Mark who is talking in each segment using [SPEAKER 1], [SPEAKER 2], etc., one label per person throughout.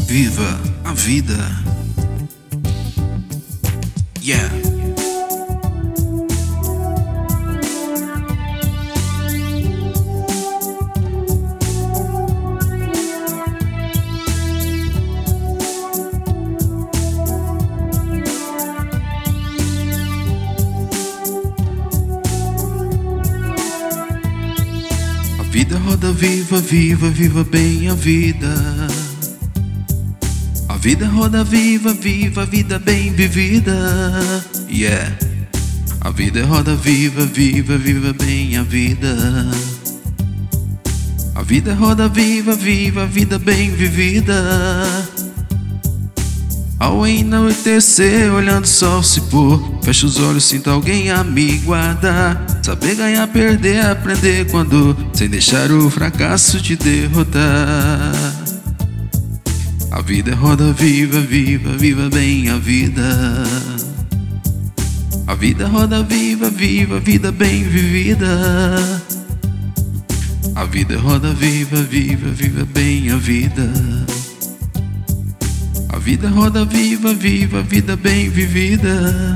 [SPEAKER 1] Viva a vida. Yeah. A vida roda viva, viva, viva bem a vida. A vida roda viva, viva, vida bem vivida. Yeah. A vida roda viva, viva, viva bem a vida. A vida roda viva, viva, vida bem vivida. Ao enlouquecer, olhando o sol se pôr, fecha os olhos, sinto alguém a me guardar. Saber ganhar, perder, aprender quando, sem deixar o fracasso te derrotar. A vida roda viva, viva, viva bem a vida. A vida roda viva, viva, vida bem vivida. A vida roda viva, viva, viva bem a vida. A vida roda viva, viva, vida bem vivida.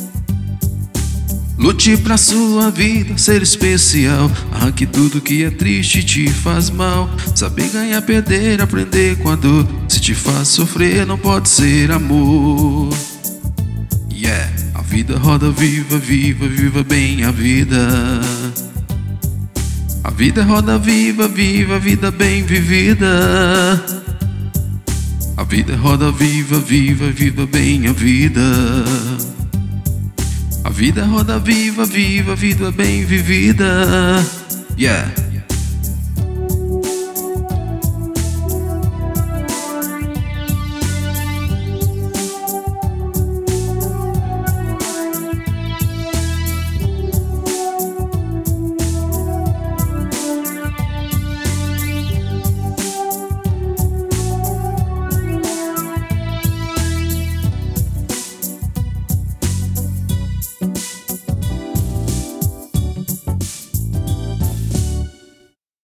[SPEAKER 1] Lute pra sua vida ser especial. Arranque tudo que é triste e te faz mal. Saber ganhar, perder, aprender quando se te faz sofrer não pode ser amor. Yeah. A vida roda viva, viva, viva bem a vida. A vida roda viva, viva, vida bem vivida. A vida roda viva, viva, viva bem a vida. A vida roda viva, viva, vida bem vivida. Yeah.